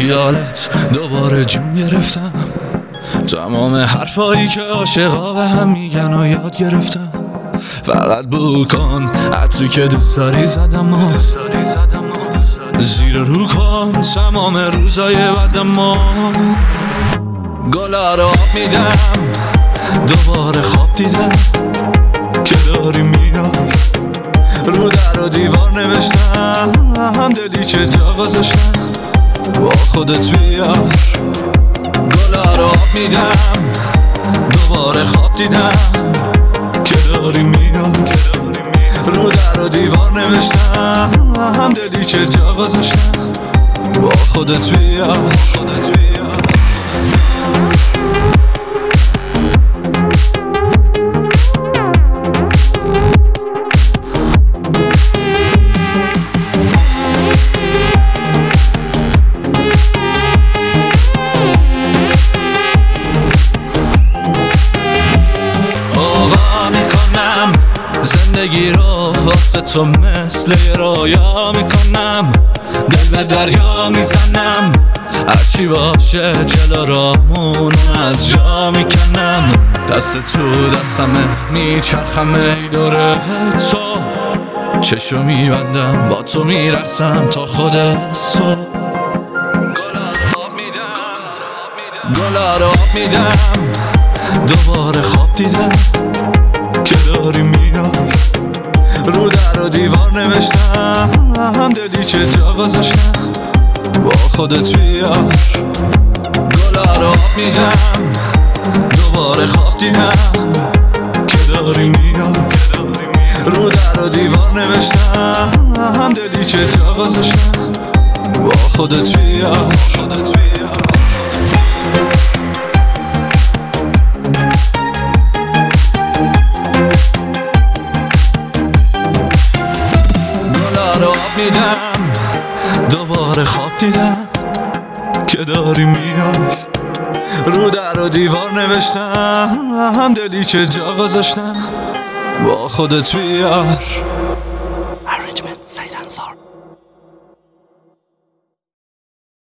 خیالت دوباره جون گرفتم. تمام حرفایی که عاشقا به هم میگن و یاد گرفتم. فقط بو کن عطری که دوست داری زدم و زیر رو کن تمام روزای بدم و گلا رو آب میدم. دوباره خواب دیدم که داری میاد. رو در و دیوار نوشتم دلی که جا گذاشتم با خودت بیار. گلا رو آب میدم. دوباره خواب دیدم که داری میاد. رو در و دیوار نوشتم دلی که جا گذاشتم با خودت بیار. زندگی رو واسه تو مثل یه رویا میکنم. دل به دریا میزنم هرچی باشه جلو رامون از جا میکنم. دست تو دستمه میچرخم ای دوره تو. چشو میبندم با تو میرقصم تا خود صبح. گلا رو آب میدم. دوباره خواب دیدم که داری میاد. رو در و دیوار نوشتم دلی که جا گذاشتم با خودت بیار. گلا رو آب میدم. دوباره خواب دیدم که داری میاد. رو در و دیوار نوشتم دلی که جا گذاشتم با خودت بیار. میدم. دوباره خواب دیدم که داری میای. رو در و دیوار نوشتم دلی که جا گذاشتم با خودت بیار.